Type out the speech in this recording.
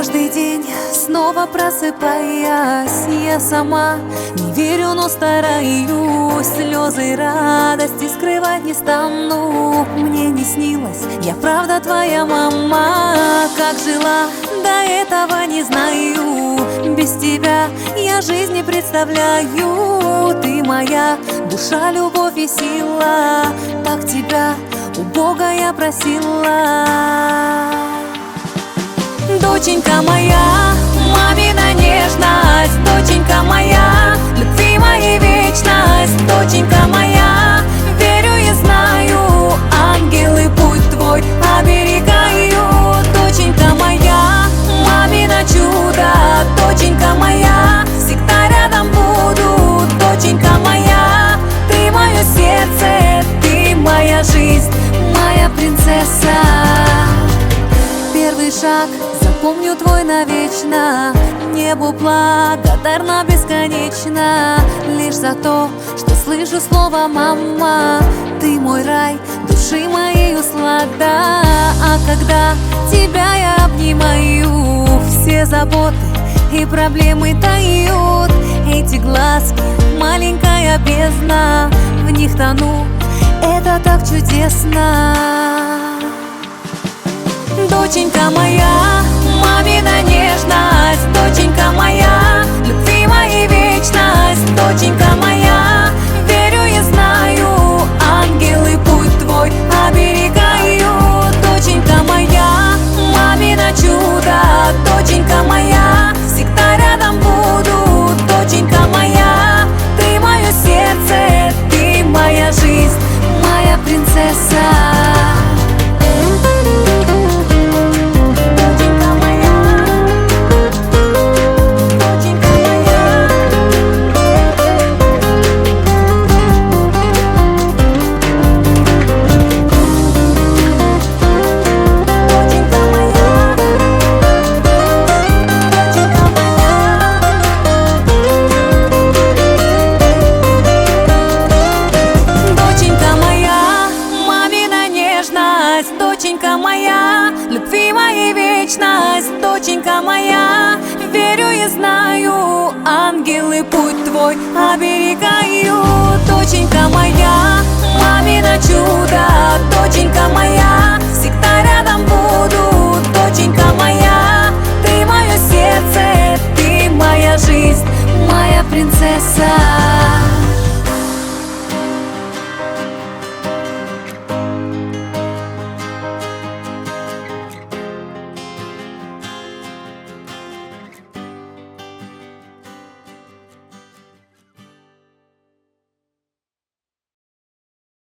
Каждый день, снова просыпаясь, я сама не верю, но стараюсь. Слезы радости скрывать не стану. Мне не снилось, я правда твоя мама. Как жила, до этого не знаю. Без тебя я жизнь не представляю. Ты моя душа, любовь и сила. Так тебя у Бога я просила. Доченька моя, мамина нежность, доченька моя, любви моей вечность, доченька моя, верю и знаю, ангелы путь твой оберегают. Доченька моя, мамина чудо, доченька моя, всегда рядом буду. Доченька моя, ты мое сердце, ты моя жизнь, моя принцесса. Первый шаг запомню твой навечно, небу благодарна бесконечно. Лишь за то, что слышу слово «мама». Ты мой рай, души моей услада. А когда тебя я обнимаю, все заботы и проблемы тают. Эти глазки, маленькая бездна, в них тону, это так чудесно. Доченька моя, мамина нежность, доченька моя, любви моей вечность, доченька моя, верю и знаю, ангелы путь твой оберегают. Доченька моя, мамина чудо, доченька моя, всегда рядом буду. Доченька моя, ты мое сердце, ты моя жизнь, моя принцесса. Доченька моя, любви моей вечность, доченька моя, верю и знаю, ангелы путь твой оберегают. Доченька моя, мамина чудо, доченька моя, всегда рядом буду. Доченька моя.